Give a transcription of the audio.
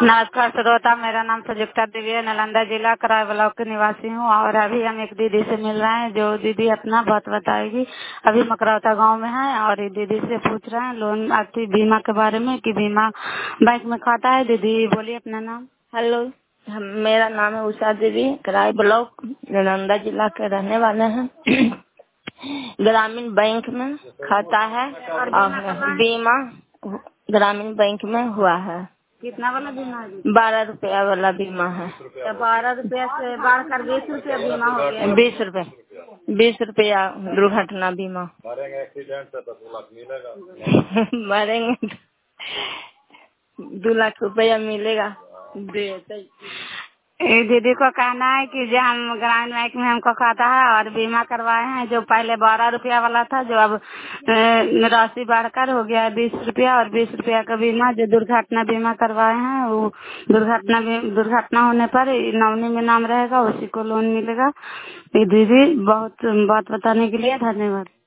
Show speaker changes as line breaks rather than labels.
नमस्कार श्रोता, मेरा नाम संयुक्ता देवी है। नालंदा जिला कराय ब्लॉक के निवासी हूँ और अभी हम एक दीदी से मिल रहे हैं जो दीदी अपना बात बताएगी। अभी मकरौता गांव में है और ये दीदी से पूछ रहे हैं लोन आर्थिक बीमा के बारे में कि बीमा बैंक में खाता है। दीदी बोलिए अपना नाम।
हेलो, मेरा नाम है उषा देवी, कराय ब्लॉक नालंदा जिला के रहने वाले हैं। ग्रामीण बैंक में खाता है
और
और बीमा ग्रामीण बैंक में हुआ है।
कितना वाला बीमा है?
12 रुपया वाला बीमा है।
तो 12 रुपया से बढ़कर 20 रुपया बीमा हो गया।
20 रुपया दुर्घटना बीमा। मरेंगे एक्सीडेंट से तो 2 लाख मिलेगा। मरेंगे 2 लाख रुपया मिलेगा।
दीदी को कहना है कि जो हम ग्रामीण बैंक में हमको खाता है और बीमा करवाए हैं, जो पहले 12 रुपया वाला था, जो अब राशि बढ़कर हो गया 20 रुपया और 20 रुपया का बीमा जो दुर्घटना बीमा करवाए हैं, वो दुर्घटना होने पर नॉमिनी में नाम रहेगा, उसी को लोन मिलेगा। दीदी बहुत बात बताने के लिए धन्यवाद।